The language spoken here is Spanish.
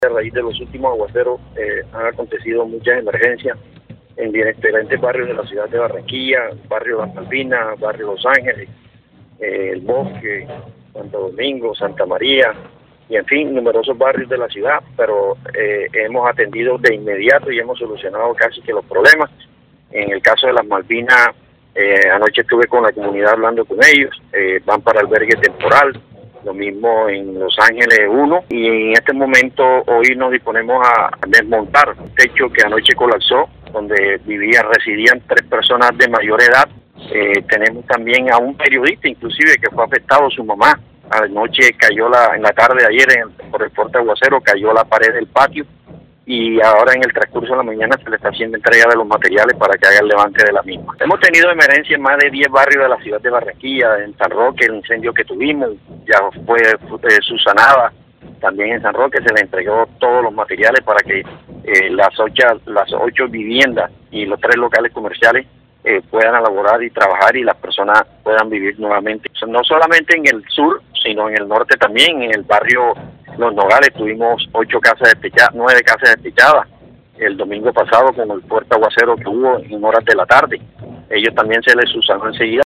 A raíz de los últimos aguaceros han acontecido muchas emergencias en diferentes barrios de la ciudad de Barranquilla, barrio Las Malvinas, barrio Los Ángeles, El Bosque, Santo Domingo, Santa María, y en fin, numerosos barrios de la ciudad, pero hemos atendido de inmediato y hemos solucionado casi que los problemas. En el caso de Las Malvinas, anoche estuve con la comunidad hablando con ellos, van para albergue temporal. Lo mismo en Los Ángeles 1, y en este momento hoy nos disponemos a desmontar un techo que anoche colapsó, donde residían 3 personas de mayor edad. Tenemos también a un periodista inclusive que fue afectado, su mamá. Anoche cayó en la tarde de ayer por el fuerte aguacero, cayó la pared del patio, y ahora en el transcurso de la mañana se le está haciendo entrega de los materiales para que haga el levante de la misma. Hemos tenido emergencia en más de 10 barrios de la ciudad de Barranquilla. En San Roque, el incendio que tuvimos ya fue subsanada. También en San Roque se le entregó todos los materiales para que las 8 viviendas y los 3 locales comerciales puedan elaborar y trabajar, y las personas puedan vivir nuevamente. No solamente en el sur, sino en el norte también. En el barrio Los Nogales tuvimos 9 casas despechadas el domingo pasado con el fuerte aguacero que hubo en horas de la tarde. Ellos también se les subsanó enseguida.